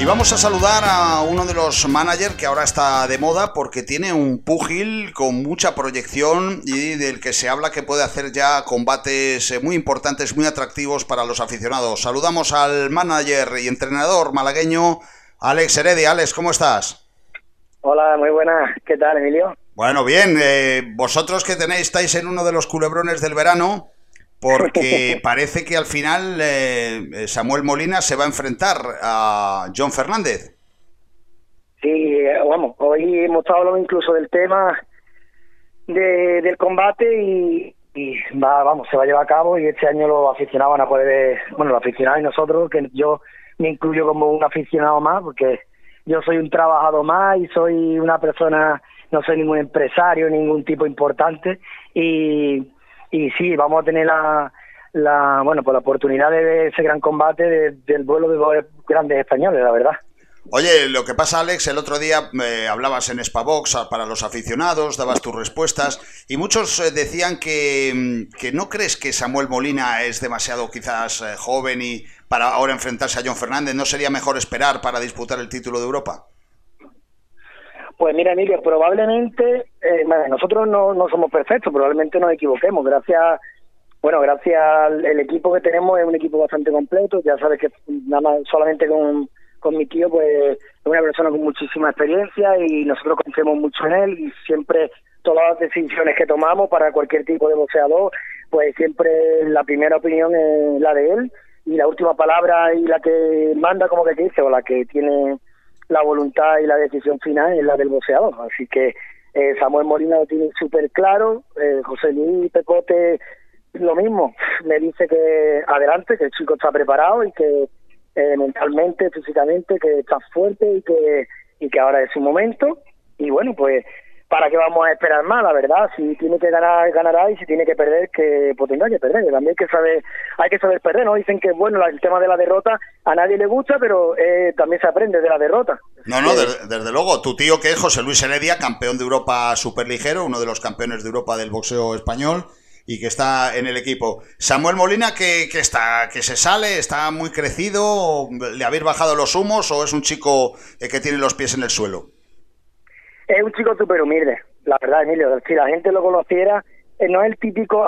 vamos a saludar a uno de los managers que ahora está de moda porque tiene un púgil con mucha proyección y del que se habla que puede hacer ya combates muy importantes, muy atractivos para los aficionados. Saludamos al manager y entrenador malagueño Alex Heredia. Alex, ¿cómo estás? Hola, muy buenas. ¿Qué tal, Emilio? Bueno, bien. Vosotros que estáis en uno de los culebrones del verano, porque parece que al final Samuel Molina se va a enfrentar a John Fernández. Sí, vamos, hoy hemos estado hablando incluso del tema del combate y se va a llevar a cabo, y este año los aficionados van a poder, bueno, los aficionados y nosotros, que yo me incluyo como un aficionado más, porque yo soy un trabajador más y soy una persona, no soy ningún empresario, ningún tipo importante, y sí, vamos a tener la oportunidad de ver ese gran combate del vuelo de dos grandes españoles, la verdad. Oye, lo que pasa, Alex, el otro día hablabas en Spavox para los aficionados, dabas tus respuestas y muchos decían que no crees que Samuel Molina es demasiado quizás joven y para ahora enfrentarse a John Fernández, ¿no sería mejor esperar para disputar el título de Europa? Pues mira, Emilio, probablemente, nosotros no somos perfectos, probablemente nos equivoquemos, gracias al equipo que tenemos, es un equipo bastante completo, ya sabes que nada más solamente con mi tío, pues es una persona con muchísima experiencia y nosotros confiamos mucho en él, y siempre todas las decisiones que tomamos para cualquier tipo de boxeador, pues siempre la primera opinión es la de él, y la última palabra y la que manda, como que dice, o la que tiene la voluntad y la decisión final es la del boxeador. Así que Samuel Molina lo tiene súper claro, José Luis Pecote lo mismo, me dice que adelante, que el chico está preparado y que mentalmente, físicamente, que está fuerte y que ahora es su momento. Y bueno, pues ¿para qué vamos a esperar más? La verdad, si tiene que ganar, ganará, y si tiene que perder, que pues tendrá que perder. También hay que saber perder, ¿no? Dicen que bueno, el tema de la derrota a nadie le gusta, pero también se aprende de la derrota. No, desde luego. Tu tío, que es José Luis Heredia, campeón de Europa superligero, uno de los campeones de Europa del boxeo español, y que está en el equipo. Samuel Molina, que se sale, está muy crecido, ¿le habéis bajado los humos o es un chico que tiene los pies en el suelo? Es un chico súper humilde, la verdad, Emilio. Si la gente lo conociera, no es el típico,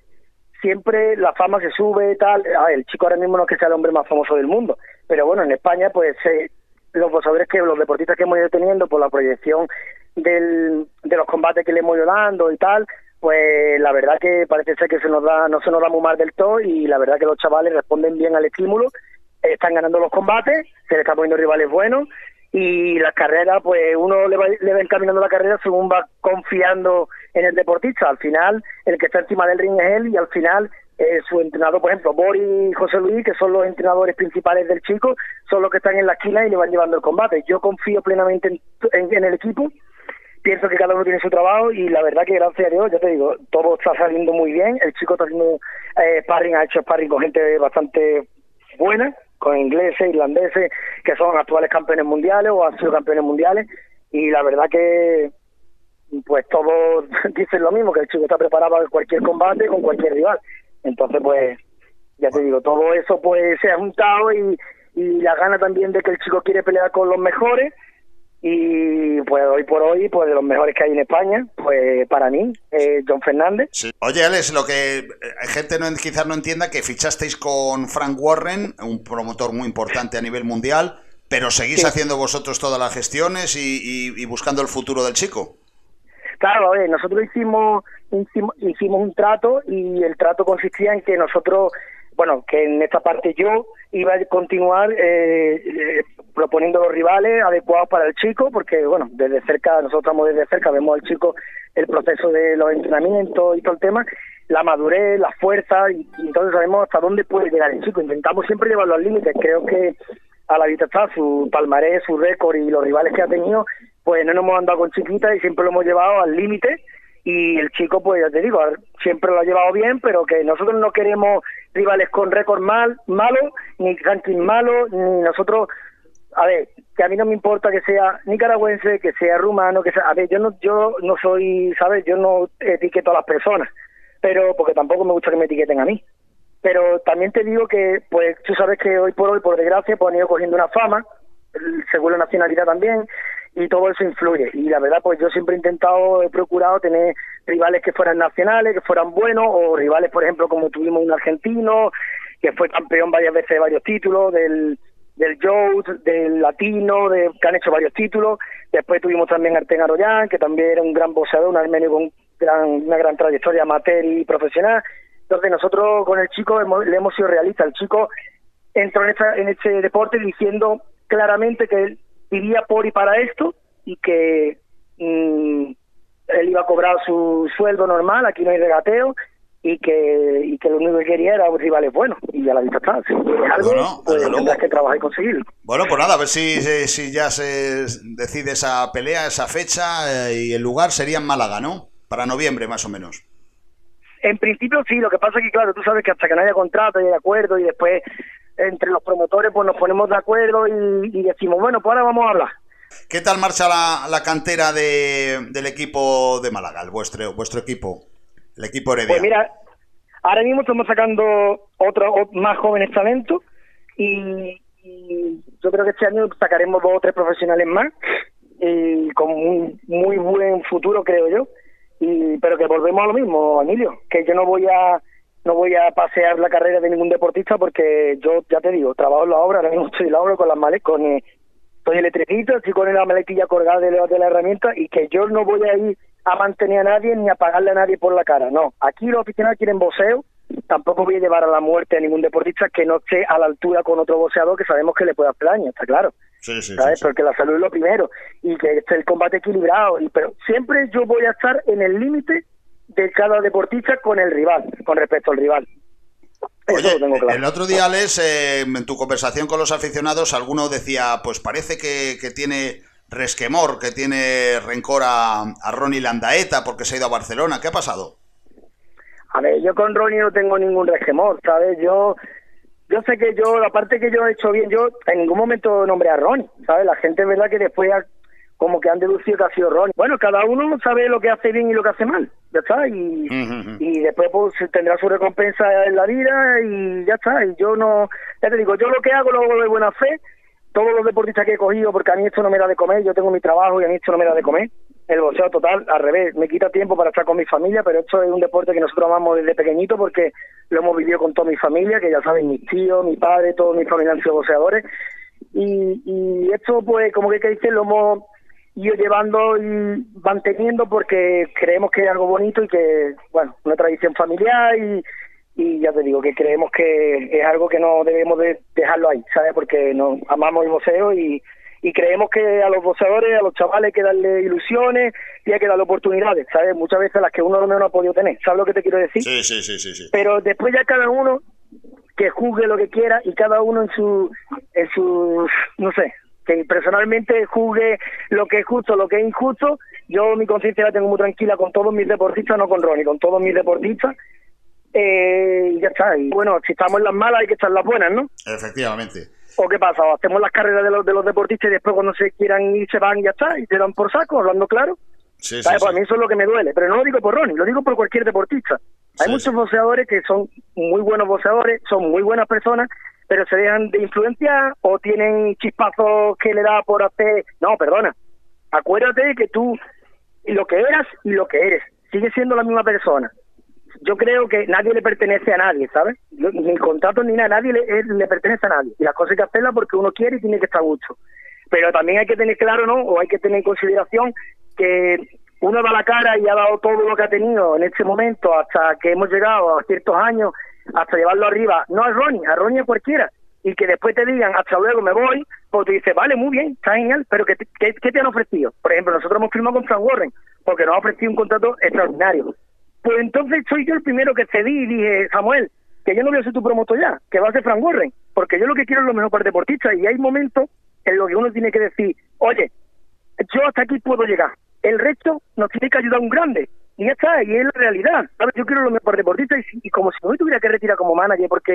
siempre la fama se sube, tal. El chico ahora mismo no es que sea el hombre más famoso del mundo, pero bueno, en España, pues los boxeadores, los deportistas que hemos ido teniendo por la proyección de los combates que le hemos ido dando y tal, pues la verdad que parece ser que no se nos da muy mal del todo, y la verdad que los chavales responden bien al estímulo, están ganando los combates, se les están poniendo rivales buenos, y las carreras, pues uno le va encaminando la carrera según va confiando en el deportista. Al final, el que está encima del ring es él, y al final su entrenador, por ejemplo, Boris y José Luis, que son los entrenadores principales del chico, son los que están en la esquina y le van llevando el combate. Yo confío plenamente en el equipo, pienso que cada uno tiene su trabajo, y la verdad que gracias a Dios, ya te digo, todo está saliendo muy bien. El chico está haciendo sparring, ha hecho sparring con gente bastante buena, con ingleses, irlandeses, que son actuales campeones mundiales o han sido campeones mundiales, y la verdad que pues todos dicen lo mismo, que el chico está preparado para cualquier combate con cualquier rival. Entonces, pues, ya te digo, todo eso pues se ha juntado, y la gana también de que el chico quiere pelear con los mejores, y pues hoy por hoy, pues de los mejores que hay en España, pues para mí, John Fernández. Sí. Oye, Alex, lo que gente quizás no entienda, que fichasteis con Frank Warren, un promotor muy importante a nivel mundial, pero seguís haciendo vosotros todas las gestiones y buscando el futuro del chico. Claro, nosotros hicimos un trato, y el trato consistía en que nosotros, bueno, que en esta parte yo iba a continuar proponiendo los rivales adecuados para el chico, porque bueno, desde cerca, nosotros estamos desde cerca, vemos al chico el proceso de los entrenamientos y todo el tema, la madurez, la fuerza, y entonces sabemos hasta dónde puede llegar el chico. Intentamos siempre llevarlo al límite. Creo que a la vista está su palmarés, su récord y los rivales que ha tenido, pues no nos hemos andado con chiquitas y siempre lo hemos llevado al límite. Y el chico, pues ya te digo, siempre lo ha llevado bien, pero que nosotros no queremos rivales con récord malo, ni ranking malo, ni nosotros, que a mí no me importa que sea nicaragüense, que sea rumano, que sea, yo no soy, ¿sabes? Yo no etiqueto a las personas, pero porque tampoco me gusta que me etiqueten a mí. Pero también te digo que, pues tú sabes que hoy por hoy, por desgracia, pues han ido cogiendo una fama, según la nacionalidad también, y todo eso influye. Y la verdad, pues yo siempre he procurado tener rivales que fueran nacionales, que fueran buenos, o rivales, por ejemplo, como tuvimos un argentino, que fue campeón varias veces de varios títulos, del Youth, del Latino, que han hecho varios títulos. Después tuvimos también a Arten Aroyan, que también era un gran boxeador, un armenio con una gran trayectoria amateur y profesional. Entonces nosotros con el chico le hemos sido realistas. El chico entró en este deporte diciendo claramente que él iría por y para esto, y que él iba a cobrar su sueldo normal, aquí no hay regateo, y que lo único que quería era rivales buenos, y ya la vista está. Si quieres algo, pues tendrás que trabajar y conseguirlo. Bueno, pues nada, a ver si ya se decide esa pelea, esa fecha, y el lugar sería en Málaga, ¿no? Para noviembre, más o menos. En principio sí, lo que pasa es que, claro, tú sabes que hasta que no haya contrato y haya acuerdo, y después entre los promotores pues nos ponemos de acuerdo y decimos, bueno, pues ahora vamos a hablar. ¿Qué tal marcha la cantera del equipo de Málaga, vuestro equipo, el equipo Heredia? Pues mira, ahora mismo estamos sacando más jóvenes talentos, y yo creo que este año sacaremos 2 o 3 profesionales más, y con un muy buen futuro, creo yo. Pero que volvemos a lo mismo, Emilio, que yo no voy a pasear la carrera de ningún deportista, porque yo, ya te digo, trabajo en la obra, ahora mismo estoy en la obra con las maletas, soy electricista, estoy con la maletilla colgada de la herramienta, y que yo no voy a ir a mantener a nadie ni a pagarle a nadie por la cara, no. Aquí los aficionados quieren boxeo, tampoco voy a llevar a la muerte a ningún deportista que no esté a la altura con otro boxeador que sabemos que le puede hacer daño, está claro. Sí, ¿sabes? Sí. Porque la salud es lo primero, y que esté el combate equilibrado, pero siempre yo voy a estar en el límite de cada deportista con el rival, con respecto al rival. Oye, eso lo tengo claro. El otro día, Alex, en tu conversación con los aficionados, alguno decía, pues parece que tiene resquemor, que tiene rencor a Ronnie Landaeta porque se ha ido a Barcelona. ¿Qué ha pasado? A ver, yo con Ronnie no tengo ningún resquemor, ¿sabes? Yo sé que la parte que yo he hecho bien, yo en ningún momento nombré a Ronnie, ¿sabes? La gente es verdad que después como que han deducido que ha sido Ronnie. Bueno, cada uno sabe lo que hace bien y lo que hace mal, ya está, y después pues tendrá su recompensa en la vida, y ya está. Y yo no, ya te digo, yo lo que hago lo hago de buena fe. Todos los deportistas que he cogido, porque a mí esto no me da de comer, yo tengo mi trabajo y a mí esto no me da de comer. El boxeo total, al revés, me quita tiempo para estar con mi familia, pero esto es un deporte que nosotros amamos desde pequeñito, porque lo hemos vivido con toda mi familia, que ya saben, mis tíos, mi padre, todos mis familiares han sido boxeadores, y esto pues como que dice, lo hemos ido llevando y manteniendo porque creemos que es algo bonito y que, bueno, una tradición familiar, y ya te digo que creemos que es algo que no debemos de dejarlo ahí, ¿sabes? Porque nos amamos el boxeo, y creemos que a los boxeadores, a los chavales hay que darle ilusiones y hay que darle oportunidades, ¿sabes? Muchas veces las que uno no ha podido tener, ¿sabes lo que te quiero decir? Sí. Pero después ya cada uno que juzgue lo que quiera, y cada uno en su no sé, que personalmente juzgue lo que es justo, lo que es injusto. Yo mi conciencia la tengo muy tranquila con todos mis deportistas, no con Ronnie, con todos mis deportistas. Y ya está. Y bueno, si estamos en las malas hay que estar en las buenas, ¿no? Efectivamente. ¿O qué pasa? ¿O hacemos las carreras de los deportistas y después cuando se quieran ir se van y ya está, y te dan por saco, hablando claro? Sí. Pues a mí eso es lo que me duele, pero no lo digo por Ronnie, lo digo por cualquier deportista. Hay muchos boxeadores que son muy buenos boxeadores, son muy buenas personas, pero se dejan de influenciar o tienen chispazos que le da por hacer... No, perdona. Acuérdate de que tú, lo que eras y lo que eres, sigues siendo la misma persona. Yo creo que nadie le pertenece a nadie, ¿sabes? Ni contratos ni nada, nadie le pertenece a nadie. Y las cosas hay que hacerlas porque uno quiere y tiene que estar a gusto. Pero también hay que tener claro, ¿no? O hay que tener en consideración que uno da la cara y ha dado todo lo que ha tenido en este momento hasta que hemos llegado a ciertos años, hasta llevarlo arriba. No a Ronnie a cualquiera. Y que después te digan, hasta luego, me voy, pues tú dices, vale, muy bien, está genial, pero ¿qué te han ofrecido? Por ejemplo, nosotros hemos firmado con Frank Warren, porque nos ha ofrecido un contrato extraordinario. Pues entonces soy yo el primero que cedí y dije, Samuel, que yo no voy a ser tu promotor ya, que va a ser Frank Warren, porque yo lo que quiero es lo mejor para el deportista, y hay momentos en los que uno tiene que decir, oye, yo hasta aquí puedo llegar, el resto nos tiene que ayudar un grande, y ya está, y es la realidad, ¿sabes? Yo quiero lo mejor para el deportista, y como si no me tuviera que retirar como manager, porque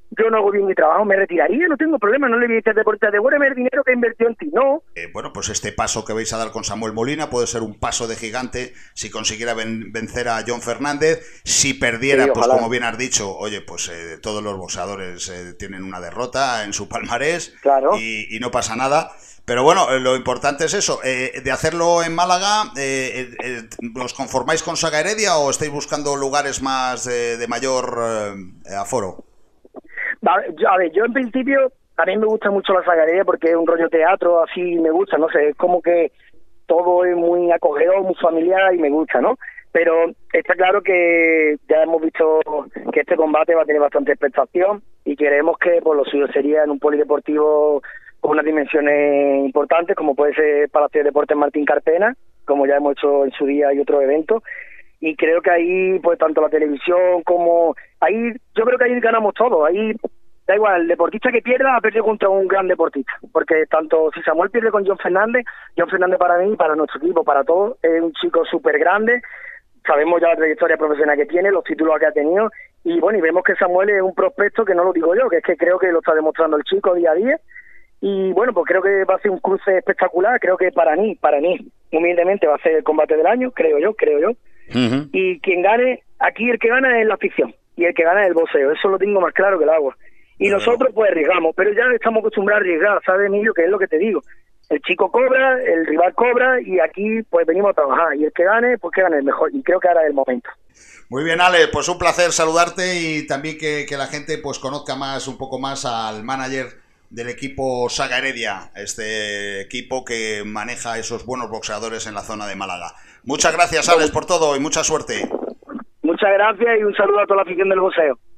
yo no hago bien mi trabajo, me retiraría, no tengo problema, no le voy a decir al deportista, devuélveme el dinero que he invertido en ti, no. Bueno, pues este paso que vais a dar con Samuel Molina puede ser un paso de gigante si consiguiera vencer a John Fernández. Si perdiera, Sí, pues ojalá. como bien has dicho, oye, pues todos los boxeadores tienen una derrota en su palmarés, Claro. y no pasa nada. Pero bueno, lo importante es eso, de hacerlo en Málaga. ¿Os conformáis con Saga Heredia o estáis buscando lugares más de mayor aforo? A ver, yo en principio, a mí me gusta mucho la Saga Heredia porque es un rollo teatro, así me gusta, no sé, es como que todo es muy acogedor, muy familiar y me gusta, ¿no? Pero está claro que ya hemos visto que este combate va a tener bastante expectación y queremos que por lo suyo sería en un polideportivo con unas dimensiones importantes, como puede ser Palacio de Deportes Martín Carpena, como ya hemos hecho en su día y otros eventos. Y creo que ahí, pues tanto la televisión como... ahí yo creo que ahí ganamos todos. Ahí da igual, el deportista que pierda ha perdido contra un gran deportista. Porque tanto si Samuel pierde con John Fernández para mí, para nuestro equipo, para todos, es un chico súper grande. Sabemos ya la trayectoria profesional que tiene, los títulos que ha tenido. Y bueno, y vemos que Samuel es un prospecto que no lo digo yo, que es que creo que lo está demostrando el chico día a día. Y bueno, pues creo que va a ser un cruce espectacular. Creo que para mí, humildemente, va a ser el combate del año, creo yo. Uh-huh. Y quien gane, aquí el que gana es la afición y el que gana es el boxeo, eso lo tengo más claro que el agua. Y nosotros pues arriesgamos, pero ya estamos acostumbrados a arriesgar, ¿sabes, Emilio? Que es lo que te digo, el chico cobra, el rival cobra y aquí pues venimos a trabajar y el que gane, pues que gane el mejor y creo que ahora es el momento. Muy bien, Ale, pues un placer saludarte y también que la gente pues conozca un poco más al manager del equipo Saga Heredia, este equipo que maneja esos buenos boxeadores en la zona de Málaga. Muchas gracias, Alex, por todo y mucha suerte. Muchas gracias y un saludo a toda la afición del boxeo.